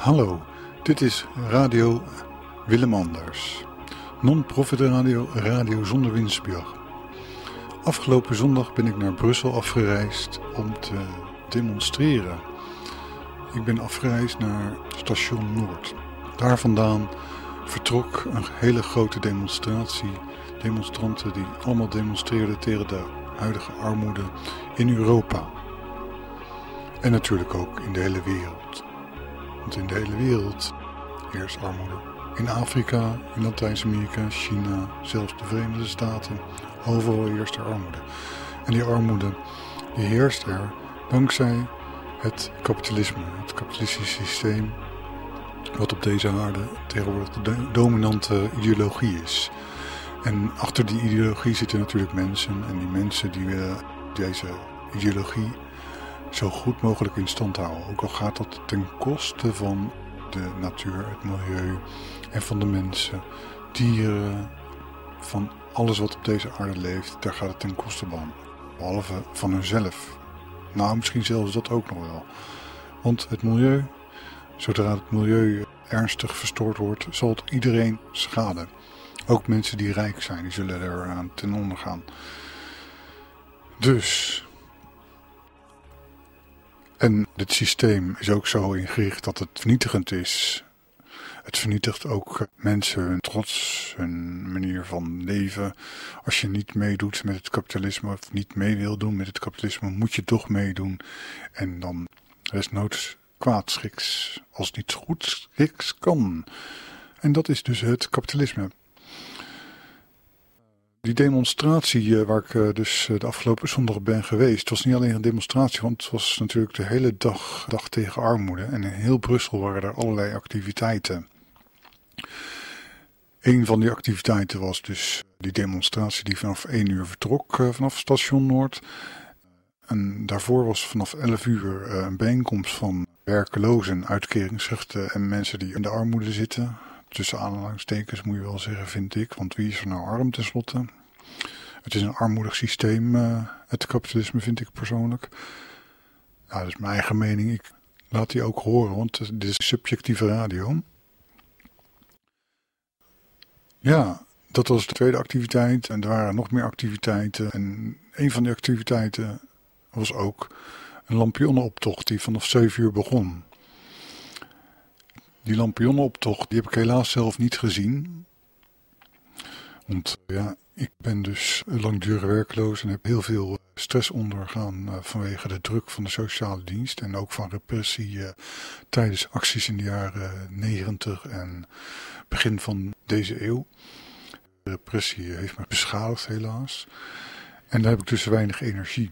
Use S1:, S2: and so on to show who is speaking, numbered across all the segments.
S1: Hallo, dit is Radio Willem Anders. Non-profit radio, radio zonder winstbejag. Afgelopen zondag ben ik naar Brussel afgereisd om te demonstreren. Ik ben afgereisd naar station Noord. Daar vandaan vertrok een hele grote demonstratie. Demonstranten die allemaal demonstreerden tegen de huidige armoede in Europa. En natuurlijk ook in de hele wereld. Want in de hele wereld heerst armoede. In Afrika, in Latijns-Amerika, China, zelfs de Verenigde Staten. Overal heerst er armoede. En die armoede die heerst er dankzij het kapitalisme. Het kapitalistische systeem wat op deze aarde tegenwoordig de dominante ideologie is. En achter die ideologie zitten natuurlijk mensen. En die mensen die willen deze ideologie zo goed mogelijk in stand houden. Ook al gaat dat ten koste van de natuur, het milieu en van de mensen, dieren, van alles wat op deze aarde leeft, daar gaat het ten koste van. Behalve van hunzelf. Nou, misschien zelfs dat ook nog wel. Want het milieu, zodra het milieu ernstig verstoord wordt, zal het iedereen schaden. Ook mensen die rijk zijn, die zullen er aan ten onder gaan. Dus. En dit systeem is ook zo ingericht dat het vernietigend is. Het vernietigt ook mensen, hun trots, hun manier van leven. Als je niet meedoet met het kapitalisme of niet mee wil doen met het kapitalisme, moet je toch meedoen. En dan desnoods kwaad schiks, als niet goed schiks kan. En dat is dus het kapitalisme. Die demonstratie waar ik dus de afgelopen zondag ben geweest, was niet alleen een demonstratie, want het was natuurlijk de hele dag tegen armoede. En in heel Brussel waren er allerlei activiteiten. Een van die activiteiten was dus die demonstratie die vanaf 1 uur vertrok vanaf station Noord. En daarvoor was vanaf 11 uur een bijeenkomst van werkelozen, uitkeringsrechten en mensen die in de armoede zitten. Tussen aanhalingstekens moet je wel zeggen, vind ik. Want wie is er nou arm tenslotte? Het is een armoedig systeem, het kapitalisme, vind ik persoonlijk. Ja, dat is mijn eigen mening. Ik laat die ook horen, want dit is subjectieve radio. Ja, dat was de tweede activiteit. En er waren nog meer activiteiten. En een van die activiteiten was ook een lampionnenoptocht die vanaf 7 uur begon. Die lampionnenoptocht, die heb ik helaas zelf niet gezien. Want ja, ik ben dus langdurig werkloos en heb heel veel stress ondergaan vanwege de druk van de sociale dienst. En ook van repressie tijdens acties in de jaren 90 en begin van deze eeuw. De repressie heeft me beschadigd helaas. En daar heb ik dus weinig energie.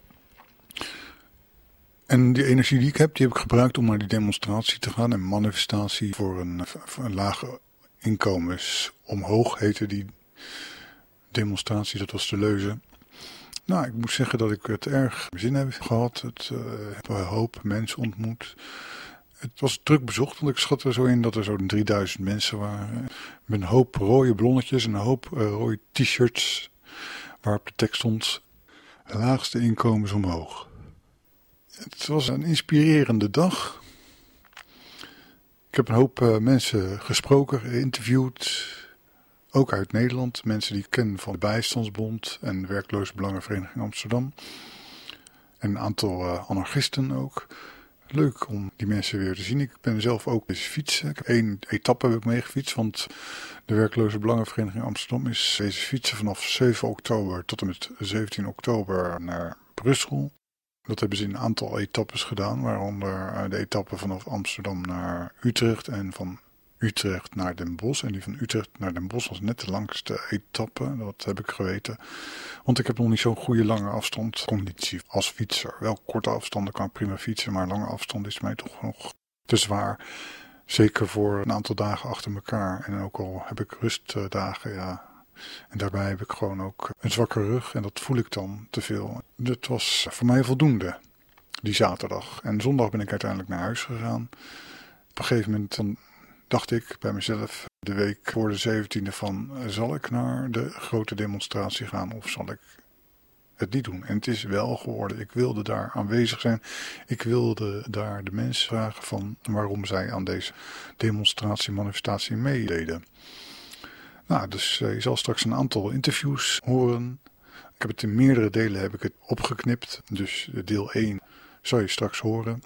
S1: En die energie die ik heb gebruikt om naar die demonstratie te gaan. Een manifestatie voor een lage inkomens omhoog heette die demonstratie. Dat was de leuze. Nou, ik moet zeggen dat ik het erg zin heb gehad. Ik heb een hoop mensen ontmoet. Het was druk bezocht, want ik schat er zo in dat er zo'n 3000 mensen waren. Met een hoop rode blonnetjes en een hoop rode t-shirts waarop de tekst stond: laagste inkomens omhoog. Het was een inspirerende dag. Ik heb een hoop mensen gesproken, geïnterviewd. Ook uit Nederland. Mensen die ik ken van de Bijstandsbond en de Werkloze Belangenvereniging Amsterdam. En een aantal anarchisten ook. Leuk om die mensen weer te zien. Ik ben zelf ook eens fietsen. Ik heb 1 etappe heb ik meegefietst. Want de Werkloze Belangenvereniging Amsterdam is deze fietsen vanaf 7 oktober tot en met 17 oktober naar Brussel. Dat hebben ze in een aantal etappes gedaan, waaronder de etappe vanaf Amsterdam naar Utrecht en van Utrecht naar Den Bosch. En die van Utrecht naar Den Bosch was net de langste etappe, dat heb ik geweten. Want ik heb nog niet zo'n goede lange afstandconditie als fietser. Wel korte afstanden kan ik prima fietsen, maar lange afstand is mij toch nog te zwaar. Zeker voor een aantal dagen achter elkaar. En ook al heb ik rustdagen, ja. En daarbij heb ik gewoon ook een zwakke rug en dat voel ik dan te veel. Dat was voor mij voldoende, die zaterdag. En zondag ben ik uiteindelijk naar huis gegaan. Op een gegeven moment dan dacht ik bij mezelf, de week voor de 17e van, zal ik naar de grote demonstratie gaan of zal ik het niet doen. En het is wel geworden. Ik wilde daar aanwezig zijn. Ik wilde daar de mensen vragen van waarom zij aan deze demonstratie, manifestatie meededen. Nou, dus je zal straks een aantal interviews horen. Ik heb het in meerdere delen heb ik het opgeknipt. Dus deel 1 zal je straks horen.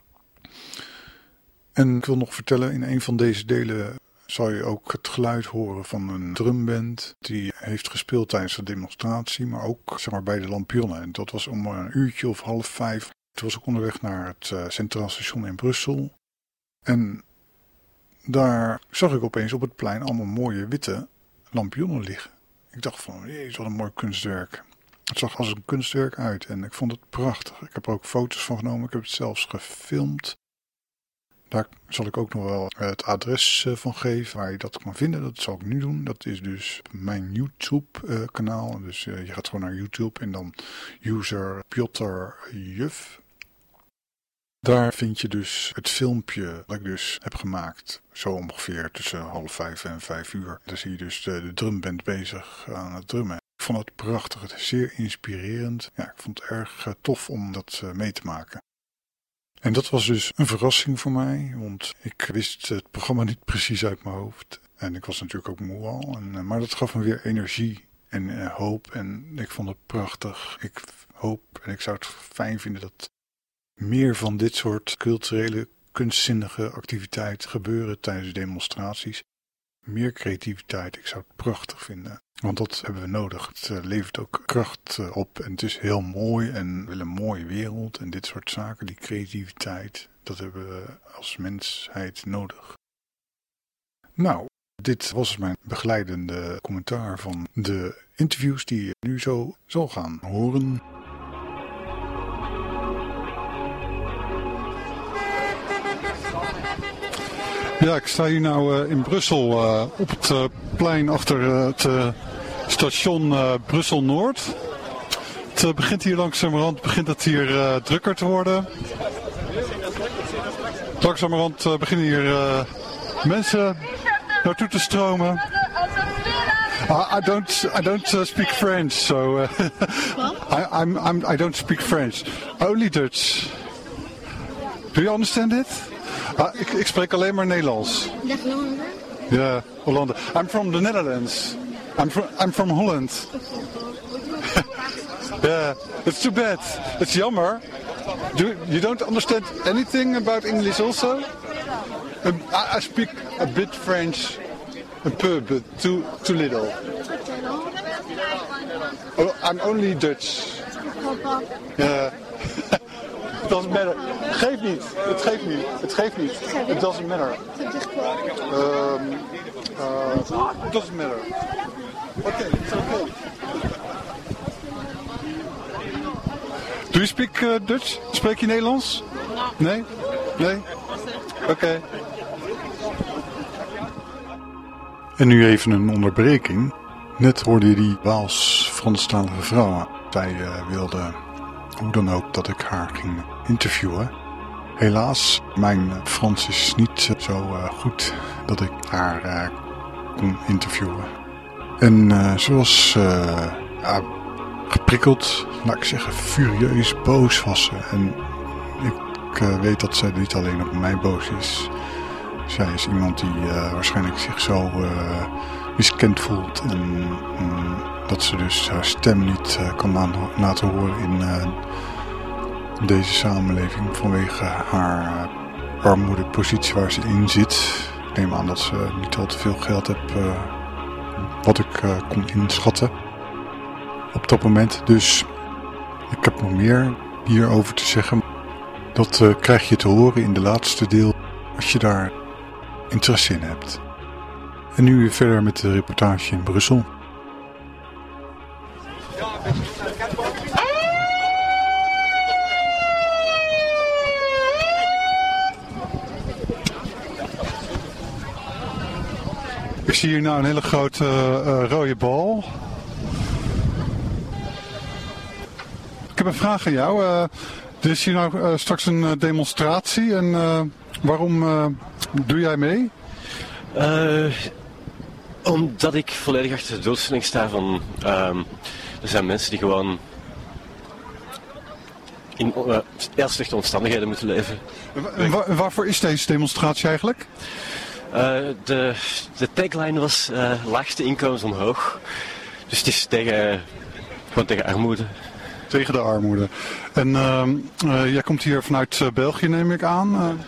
S1: En ik wil nog vertellen, in een van deze delen zal je ook het geluid horen van een drumband die heeft gespeeld tijdens de demonstratie, maar ook zeg maar, bij de lampionnen. En dat was om een uurtje of 4:30. Toen was ik onderweg naar het Centraal Station in Brussel. En daar zag ik opeens op het plein allemaal mooie witte lampionnen liggen. Ik dacht van, jezus, wat een mooi kunstwerk. Het zag als een kunstwerk uit en ik vond het prachtig. Ik heb er ook foto's van genomen, ik heb het zelfs gefilmd. Daar zal ik ook nog wel het adres van geven waar je dat kan vinden. Dat zal ik nu doen. Dat is dus mijn YouTube kanaal. Dus je gaat gewoon naar YouTube en dan user Piotr Juf. Daar vind je dus het filmpje dat ik dus heb gemaakt. Zo ongeveer tussen 4:30 en 5:00. Daar zie je dus de drumband bezig aan het drummen. Ik vond het prachtig. Het is zeer inspirerend. Ja, ik vond het erg tof om dat mee te maken. En dat was dus een verrassing voor mij, want ik wist het programma niet precies uit mijn hoofd. En ik was natuurlijk ook moe al, maar dat gaf me weer energie en hoop en ik vond het prachtig. Ik hoop en ik zou het fijn vinden dat meer van dit soort culturele, kunstzinnige activiteiten gebeuren tijdens demonstraties. Meer creativiteit, ik zou het prachtig vinden. Want dat hebben we nodig. Het levert ook kracht op en het is heel mooi en we willen een mooie wereld. En dit soort zaken, die creativiteit, dat hebben we als mensheid nodig. Nou, dit was mijn begeleidende commentaar van de interviews die je nu zo zal gaan horen. Ja, ik sta hier nou in Brussel op het plein achter het station Brussel-Noord. Het begint hier langzamerhand drukker te worden. Langzamerhand beginnen hier mensen naartoe te stromen. I don't speak French, so I don't speak French. Only Dutch. Do you understand it? Ik spreek alleen maar Nederlands. Ja, Hollande. I'm from the Netherlands. I'm from Holland. Yeah, it's too bad. It's jammer. You don't understand anything about English also? I speak a bit French, a peu, but too little. Oh, I'm only Dutch. Yeah. It doesn't matter. Geeft niet. Het geeft niet. It doesn't matter. It doesn't matter. Okay, it's okay. Do you speak Dutch? Spreek je Nederlands? Nee? Nee? Oké. En nu even een onderbreking. Net hoorde je die Waals-Franstalige vrouw. Zij wilde hoe dan ook dat ik haar ging interviewen. Helaas, mijn Frans is niet zo goed dat ik haar kon interviewen. En ze was geprikkeld, laat ik zeggen furieus, boos was ze. En ik weet dat zij niet alleen op mij boos is. Zij is iemand die waarschijnlijk zich zo miskend voelt en dat ze dus haar stem niet kan laten horen in deze samenleving vanwege haar armoedepositie waar ze in zit. Ik neem aan dat ze niet al te veel geld heeft wat ik kon inschatten op dat moment. Dus ik heb nog meer hierover te zeggen. Dat krijg je te horen in de laatste deel als je daar interesse in hebt. En nu weer verder met de reportage in Brussel. Ik zie hier nou een hele grote rode bal. Ik heb een vraag aan jou. Er is hier nou straks een demonstratie en waarom doe jij mee?
S2: Omdat ik volledig achter de doelstelling sta van... er zijn mensen die gewoon in heel slechte omstandigheden moeten leven.
S1: Waarvoor is deze demonstratie eigenlijk?
S2: De tagline was laagste inkomens omhoog. Dus het is gewoon tegen armoede.
S1: Tegen de armoede. En jij komt hier vanuit België, neem ik aan.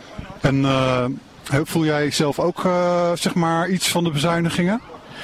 S1: Voel jij zelf ook zeg maar iets van de bezuinigingen?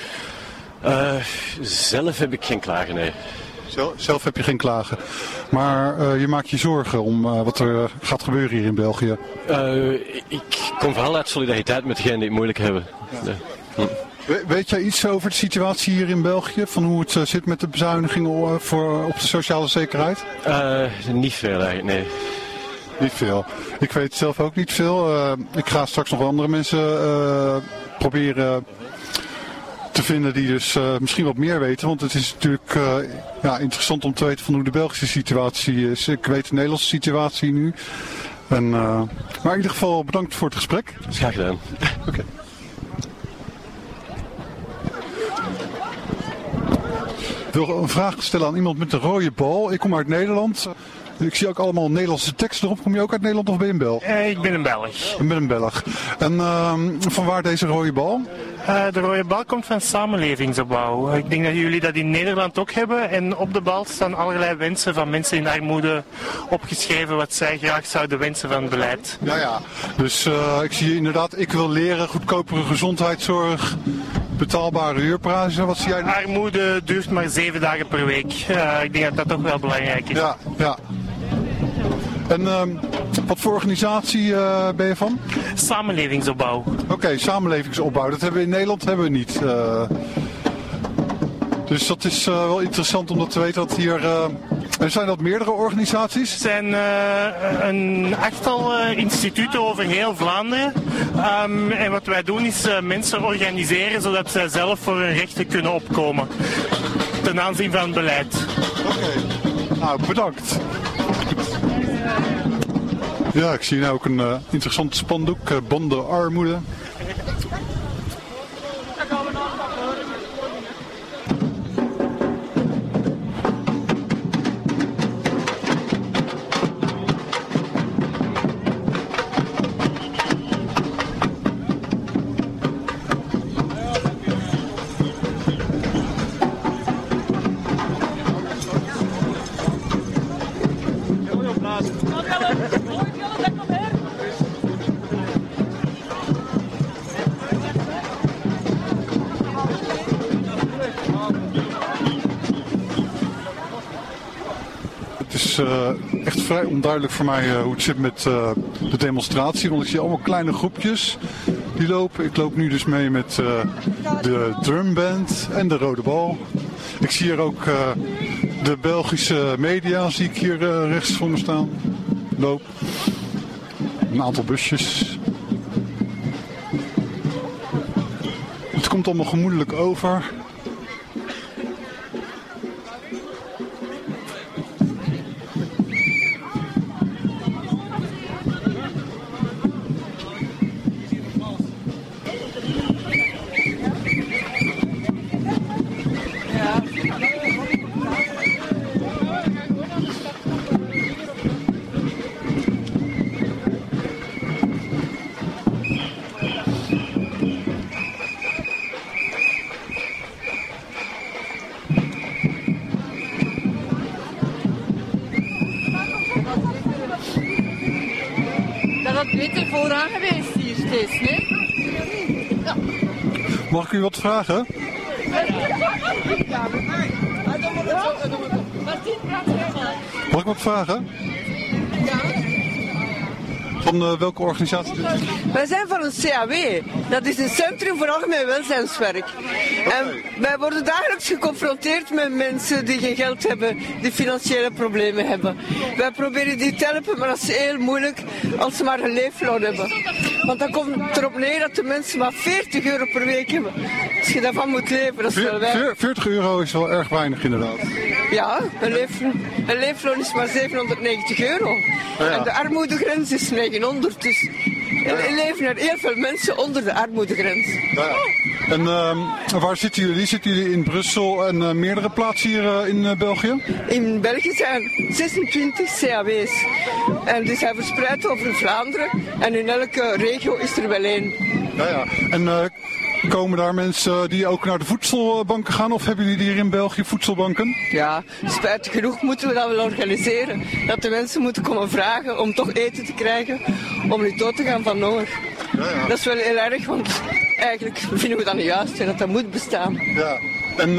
S2: Zelf heb ik geen klagen, nee.
S1: Zelf heb je geen klagen. Maar je maakt je zorgen om wat er gaat gebeuren hier in België.
S2: Ik kom vooral uit solidariteit met degenen die het moeilijk hebben.
S1: Ja. Weet jij iets over de situatie hier in België? Van hoe het zit met de bezuinigingen op de sociale zekerheid?
S2: Niet veel eigenlijk, nee.
S1: Niet veel. Ik weet zelf ook niet veel. Ik ga straks nog wel andere mensen proberen te vinden die dus misschien wat meer weten. Want het is natuurlijk interessant om te weten van hoe de Belgische situatie is. Ik weet de Nederlandse situatie nu. Maar in ieder geval bedankt voor het gesprek.
S2: Graag gedaan.
S1: Oké. Ik wil een vraag stellen aan iemand met een rode bal. Ik kom uit Nederland. Ik zie ook allemaal Nederlandse teksten erop. Kom je ook uit Nederland of ben je een Belg?
S3: Ik ben een Belg.
S1: Ik ben een Belg. En van waar deze rode bal?
S3: De rode bal komt van samenlevingsopbouw. Ik denk dat jullie dat in Nederland ook hebben. En op de bal staan allerlei wensen van mensen in armoede opgeschreven wat zij graag zouden wensen van het beleid.
S1: Ja. Dus ik zie inderdaad, ik wil leren, goedkopere gezondheidszorg, betaalbare huurprijzen. Wat zie jij?
S3: Armoede duurt maar 7 dagen per week. Ik denk dat dat toch wel belangrijk is.
S1: Ja. En wat voor organisatie ben je van?
S3: Samenlevingsopbouw.
S1: Oké, samenlevingsopbouw. Dat hebben we in Nederland niet. Dus dat is wel interessant om dat te weten. Dat hier, zijn dat meerdere organisaties?
S3: Er zijn een 8-tal instituten over heel Vlaanderen. En wat wij doen is mensen organiseren zodat zij zelf voor hun rechten kunnen opkomen. Ten aanzien van het beleid.
S1: Oké. Nou, bedankt. Ja, ik zie nu ook een interessant spandoek, Banden Armoede. Echt vrij onduidelijk voor mij hoe het zit met de demonstratie. Want ik zie allemaal kleine groepjes die lopen. Ik loop nu dus mee met de drumband en de rode bal. Ik zie hier ook de Belgische media, zie ik hier rechts voor me staan. Loop. Een aantal busjes. Het komt allemaal gemoedelijk over.
S4: Beter vooraan geweest hier steeds, nee? Ja.
S1: Mag ik u wat vragen? Mag ik wat vragen? Van welke organisatie?
S5: Wij zijn van een CAW. Dat is een Centrum voor Algemeen Welzijnswerk. En wij worden dagelijks geconfronteerd met mensen die geen geld hebben, die financiële problemen hebben. Wij proberen die te helpen, maar dat is heel moeilijk als ze maar een leefloon hebben. Want dan komt het erop neer dat de mensen maar €40 per week hebben. Als je daarvan moet leven, dat is wel weinig.
S1: €40 is wel erg weinig inderdaad.
S5: Ja, een leefloon is maar €790. Ja. En de armoedegrens is 900, dus Er leven er heel veel mensen onder de armoedegrens.
S1: Ja. En waar zitten jullie? Zitten jullie in Brussel en meerdere plaatsen hier in België?
S5: In België zijn 26 CAW's. En die zijn verspreid over Vlaanderen. En in elke regio is er wel één.
S1: Ja. En komen daar mensen die ook naar de voedselbanken gaan? Of hebben jullie hier in België voedselbanken?
S5: Ja, spijtig genoeg moeten we dat wel organiseren. Dat de mensen moeten komen vragen om toch eten te krijgen. Om niet dood te gaan van honger. Ja. Dat is wel heel erg, want eigenlijk vinden we dat niet juist en dat dat moet bestaan. Ja.
S1: En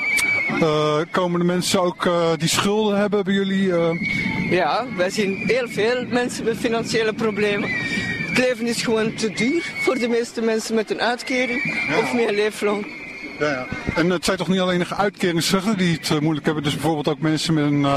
S1: komen de mensen ook die schulden hebben bij jullie?
S5: Ja, wij zien heel veel mensen met financiële problemen. Het leven is gewoon te duur voor de meeste mensen met een uitkering of meer leefloon.
S1: Ja. En het zijn toch niet alleen de uitkeringsrechten die het moeilijk hebben, dus bijvoorbeeld ook mensen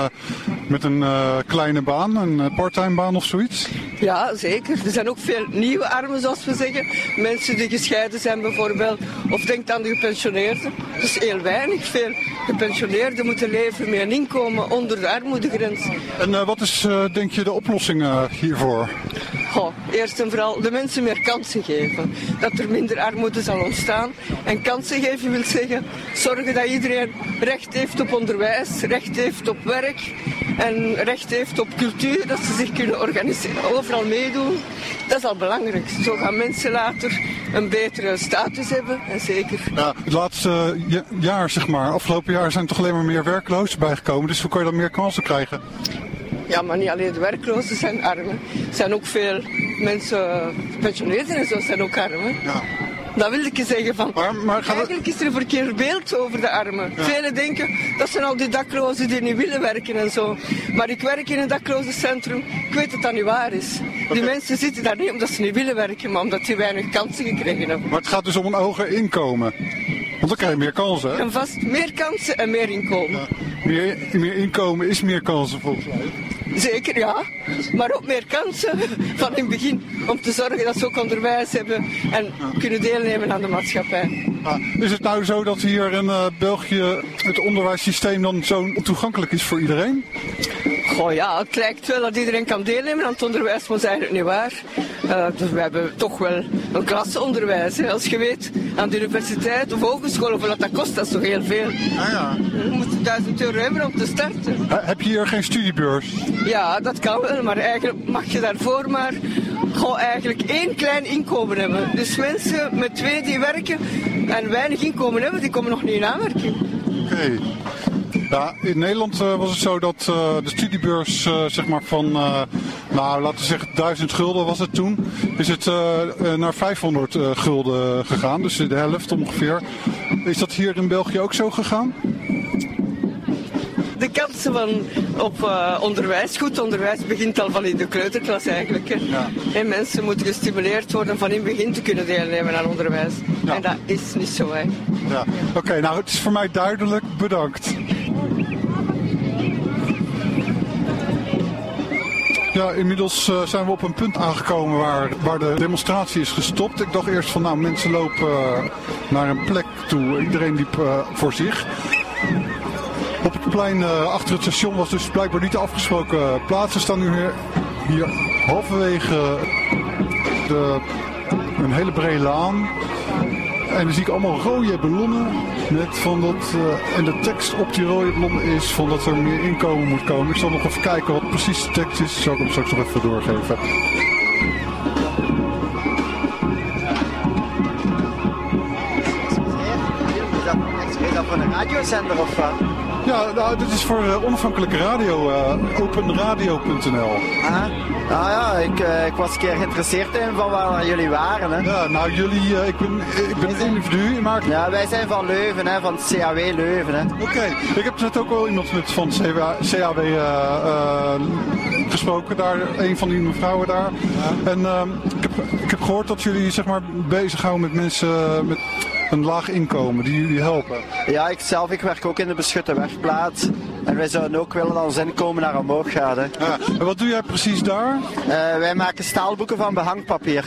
S1: met een kleine baan, een parttime baan of zoiets?
S5: Ja, zeker. Er zijn ook veel nieuwe armen, zoals we zeggen. Mensen die gescheiden zijn bijvoorbeeld. Of denk aan de gepensioneerden. Dus heel weinig. Veel gepensioneerden moeten leven met een inkomen onder de armoedegrens.
S1: En wat is, denk je, de oplossing hiervoor?
S5: Eerst en vooral de mensen meer kansen geven. Dat er minder armoede zal ontstaan. En kansen geven wil zeggen, zorgen dat iedereen recht heeft op onderwijs, recht heeft op werk en recht heeft op cultuur, dat ze zich kunnen organiseren, overal meedoen. Dat is al belangrijk. Zo gaan mensen later een betere status hebben, en zeker.
S1: Ja, het laatste jaar, zeg maar, afgelopen jaar zijn toch alleen maar meer werklozen bijgekomen, dus hoe kan je dan meer kansen krijgen?
S5: Ja, maar niet alleen de werklozen zijn armen. Er zijn ook veel mensen, pensioneerden en zo, zijn ook armen. Ja. Dat wil ik je zeggen van, eigenlijk is er een verkeerd beeld over de armen. Ja. Velen denken, dat zijn al die daklozen die niet willen werken en zo. Maar ik werk in een daklozencentrum, ik weet dat dat niet waar is. Okay. Die mensen zitten daar niet omdat ze niet willen werken, maar omdat ze weinig kansen gekregen hebben.
S1: Maar het gaat dus om een hoger inkomen. Want dan krijg je meer kansen, hè?
S5: En vast meer kansen en meer inkomen.
S1: Ja. Meer inkomen is meer kansen volgens mij.
S5: Zeker, ja. Maar ook meer kansen van in het begin. Om te zorgen dat ze ook onderwijs hebben en kunnen deelnemen aan de maatschappij.
S1: Is het nou zo dat hier in België het onderwijssysteem dan zo toegankelijk is voor iedereen?
S5: Ja, het lijkt wel dat iedereen kan deelnemen aan het onderwijs, maar dat is eigenlijk niet waar. Dus we hebben toch wel een klasseonderwijs. Hè. Als je weet, aan de universiteit of hogeschool, hoeveel dat kost, dat is toch heel veel. Ja. Je moet €1000 hebben om te starten.
S1: Heb je hier geen studiebeurs?
S5: Ja, dat kan wel, maar eigenlijk mag je daarvoor maar eigenlijk 1 klein inkomen hebben. Dus mensen met 2 die werken en weinig inkomen hebben, die komen nog niet in aanmerking.
S1: Oké. Ja, in Nederland was het zo dat de studiebeurs zeg maar van, laten we zeggen 1000 gulden was het toen, is het naar 500 gulden gegaan, dus de helft ongeveer. Is dat hier in België ook zo gegaan?
S5: De kansen op onderwijs, goed onderwijs, begint al van in de kleuterklas eigenlijk. Hè. Ja. En mensen moeten gestimuleerd worden van in het begin te kunnen deelnemen aan onderwijs. Ja. En dat is niet zo, hè.
S1: Ja. Oké, nou het is voor mij duidelijk. Bedankt. Ja, inmiddels zijn we op een punt aangekomen waar de demonstratie is gestopt. Ik dacht eerst van, mensen lopen naar een plek toe. Iedereen liep voor zich. Op het plein achter het station was dus blijkbaar niet de afgesproken plaats. We staan nu hier halverwege een hele brede laan. En dan zie ik allemaal rode ballonnen. Met van dat, en de tekst op die rode ballonnen is van dat er meer inkomen moet komen. Ik zal nog even kijken wat precies de tekst is. Zal ik hem straks nog even doorgeven.
S6: Is dat voor een radiozender of wat?
S1: Ja, nou, dit is voor onafhankelijke radio, openradio.nl.
S6: Ja, ik was een keer geïnteresseerd in van waar jullie waren. Hè.
S1: Ja, nou jullie, ik ben een individu.
S6: Ja, wij zijn van Leuven, hè, van het CAW Leuven.
S1: Oké, ik heb net ook wel iemand van het CAW gesproken, daar, een van die mevrouwen daar. Ja. En ik heb gehoord dat jullie zeg maar bezighouden met mensen met een laag inkomen, die jullie helpen.
S6: Ja, ik werk ook in de beschutte werkplaats. En wij zouden ook willen dat ons inkomen naar omhoog gaat. Hè.
S1: Ja. En wat doe jij precies daar?
S6: Wij maken staalboeken van behangpapier.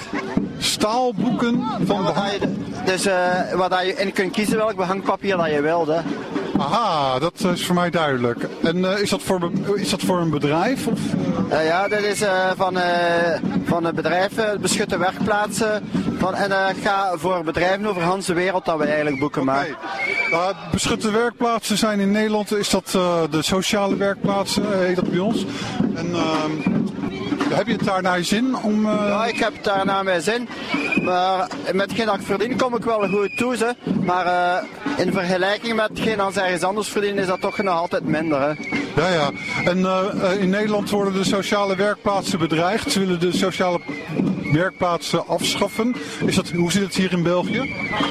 S1: Staalboeken van behangpapier?
S6: Dus waar je in kunt kiezen welk behangpapier dat je wilt. Hè.
S1: Aha, dat is voor mij duidelijk. En is dat voor een bedrijf? Of?
S6: Ja, dat is van het bedrijf Beschutte Werkplaatsen. En dat gaat voor bedrijven over Hans de wereld dat we eigenlijk boeken maken.
S1: Beschutte werkplaatsen zijn in Nederland, is dat de sociale werkplaatsen, heet dat bij ons. En heb je het daar naar je zin?
S6: Ja, ik heb het daar naar mijn zin. Maar met hetgeen dat ik verdien kom ik wel goed toe. Ze. Maar in vergelijking met hetgeen dat ze ergens anders verdienen is dat toch nog altijd minder. Hè.
S1: Ja. En in Nederland worden de sociale werkplaatsen bedreigd. Ze willen de sociale werkplaatsen afschaffen. Hoe zit het hier in België?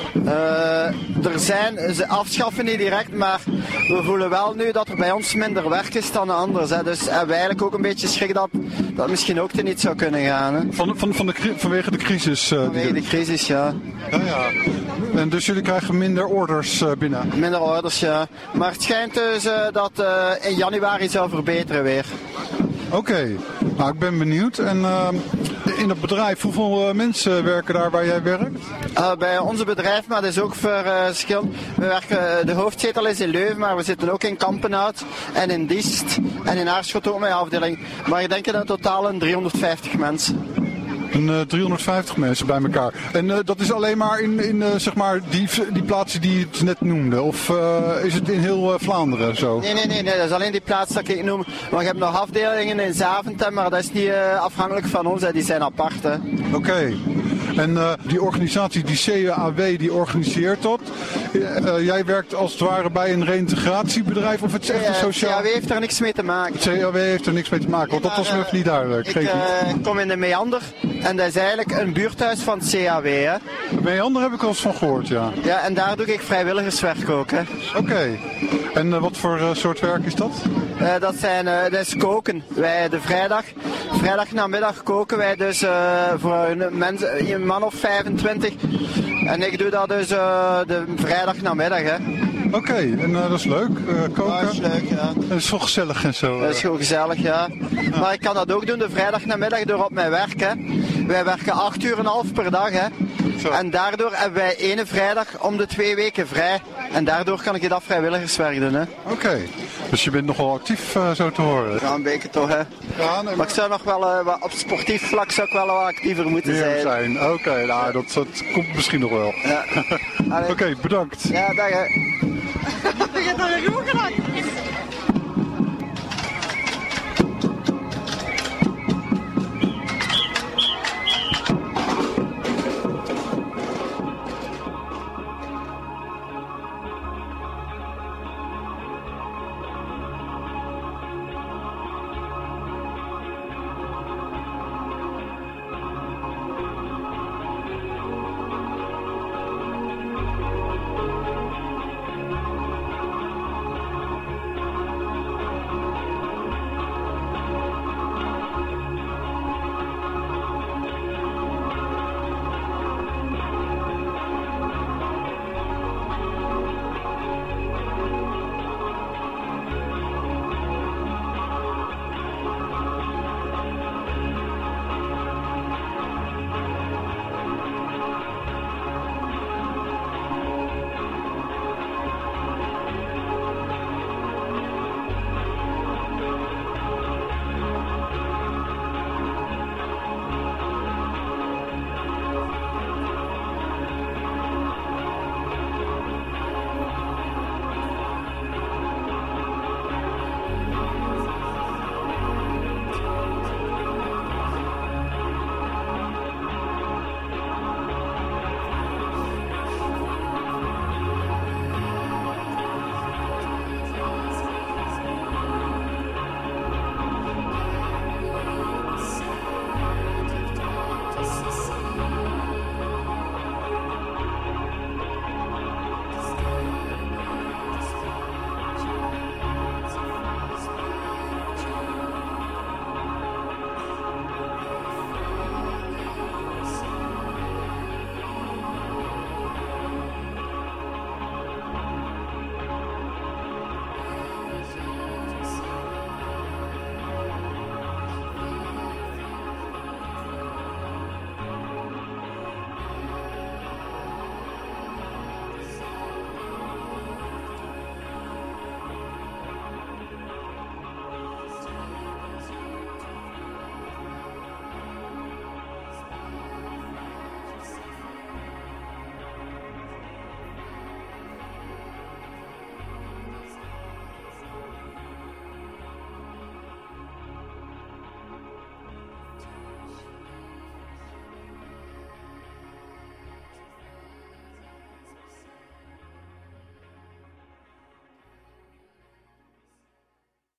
S6: Ze afschaffen niet direct, maar we voelen wel nu dat er bij ons minder werk is dan anders. Hè. Dus hebben we eigenlijk ook een beetje schrik dat misschien ook niet zou kunnen gaan. Hè.
S1: Vanwege de crisis?
S6: Vanwege de crisis, ja.
S1: Ja. En dus jullie krijgen minder orders binnen?
S6: Minder orders, ja. Maar het schijnt dus dat in januari zou verbeteren weer.
S1: Oké. Nou, ik ben benieuwd. En in het bedrijf, hoeveel mensen werken daar waar jij werkt?
S6: Bij onze bedrijf, maar dat is ook verschillend. De hoofdzetel is in Leuven, maar we zitten ook in Kampenhout en in Diest en in Aarschot ook met afdeling. Maar ik denk in totaal 350 mensen.
S1: 350 mensen bij elkaar. En dat is alleen maar in zeg maar die plaatsen die je het net noemde? Of is het in heel Vlaanderen zo?
S6: Nee, dat is alleen die plaats dat ik noem. Maar je hebt nog afdelingen in Zaventem, maar dat is niet afhankelijk van ons, hè. Die zijn apart.
S1: Oké. En die organisatie, die CAW, die organiseert dat. Jij werkt als het ware bij een reïntegratiebedrijf of het is echt een sociaal...
S6: CAW heeft er niks mee te maken.
S1: CAW heeft er niks mee te maken, want dat was me even niet duidelijk.
S6: Ik kom in de Meander en dat is eigenlijk een buurthuis van het CAW. Hè.
S1: De Meander heb ik al eens van gehoord, ja.
S6: Ja, en daar doe ik vrijwilligerswerk ook.
S1: Oké. En wat voor soort werk is dat?
S6: Dat is koken. Wij de vrijdagnamiddag koken wij dus voor een man of 25. En ik doe dat dus de vrijdagnamiddag.
S1: Oké, en dat is leuk, koken?
S6: Ja, dat is leuk, ja.
S1: Dat is wel gezellig en zo.
S6: Dat is gewoon gezellig, ja. Maar ik kan dat ook doen de vrijdagnamiddag door op mijn werk. Hè. Wij werken 8,5 uur per dag. Hè. En daardoor hebben wij ene vrijdag om de 2 weken vrij. En daardoor kan ik dat vrijwilligerswerk doen.
S1: Oké, dus je bent nogal actief zo te horen.
S6: Ja, een beetje toch. Hè.
S1: Ja, nee,
S6: maar ik zou nog wel, op sportief vlak zou ik wel wat actiever moeten zijn.
S1: Oké, nou, dat komt misschien nog wel.
S6: Ja.
S1: Oké, bedankt.
S6: Ja, dag hè.
S4: Je hebt dat weer goed gedaan.